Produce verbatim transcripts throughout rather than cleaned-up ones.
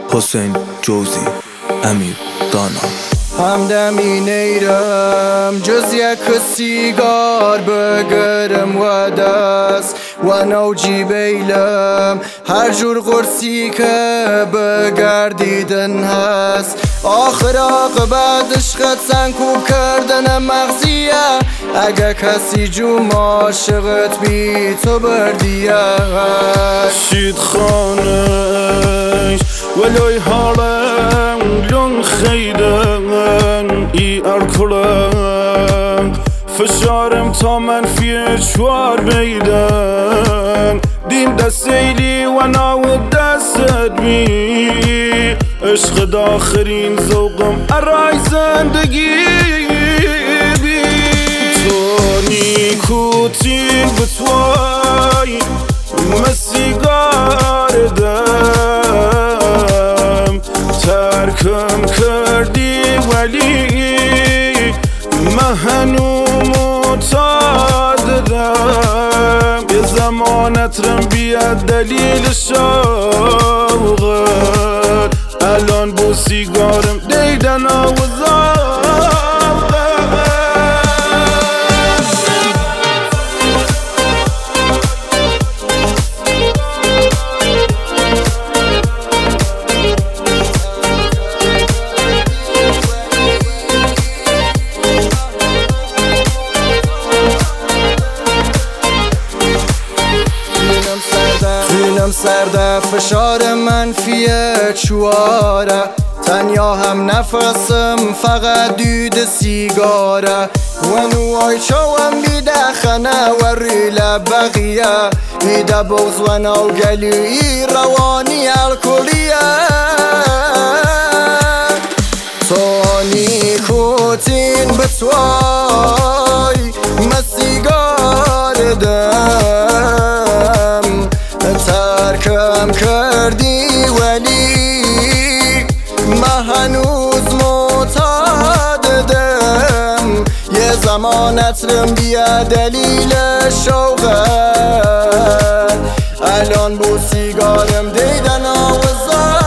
حسین جوزی، امیر دانا. همدمی نیرم جز یک سیگار بگرم و دست و نوجی بیلم هر جور قرصی که بگردیدن هست. آخر عاقبت عشقت سنکوب کردن مغزیه، اگه کسی جو عاشقت بی تو بردیه. شید خانش ولوی حالم لون خیدن ای ارکلم فشارم تا منفی چوار بیدن دیم دستیلی و ناو دستت بی عشق داخرین ذوقم ارای زندگی بی تو نیکوتین بتوای مسیگار دم ترکم کردی ولی من هنو معتادم. یه زمانت رم بیاد دلیل شوقت الان بو سیگارم دیدن آوزا. خونم سرده فشار منفی چواره، تنیا هم نفسم فقط دود سیگاره. و نوای چوام بیده خنه و ریل بقیه بیده بغز و نوگلی روانی الکلیه. تو نیکوتین بتوای مسیگار دم ترکم کردی ولی من هنوز معتادم. یه زمانت رم بیا دلیل شوقت الان بو سیگارم دیدن آوزا.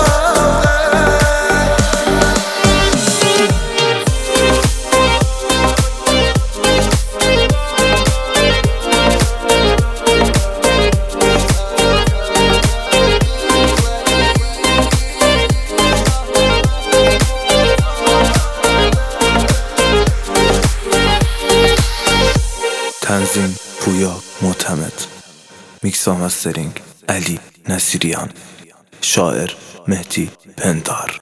تنظیم پویا معتمد، میکس و مسترینگ علی نصیریان، شاعر مهدی پندار.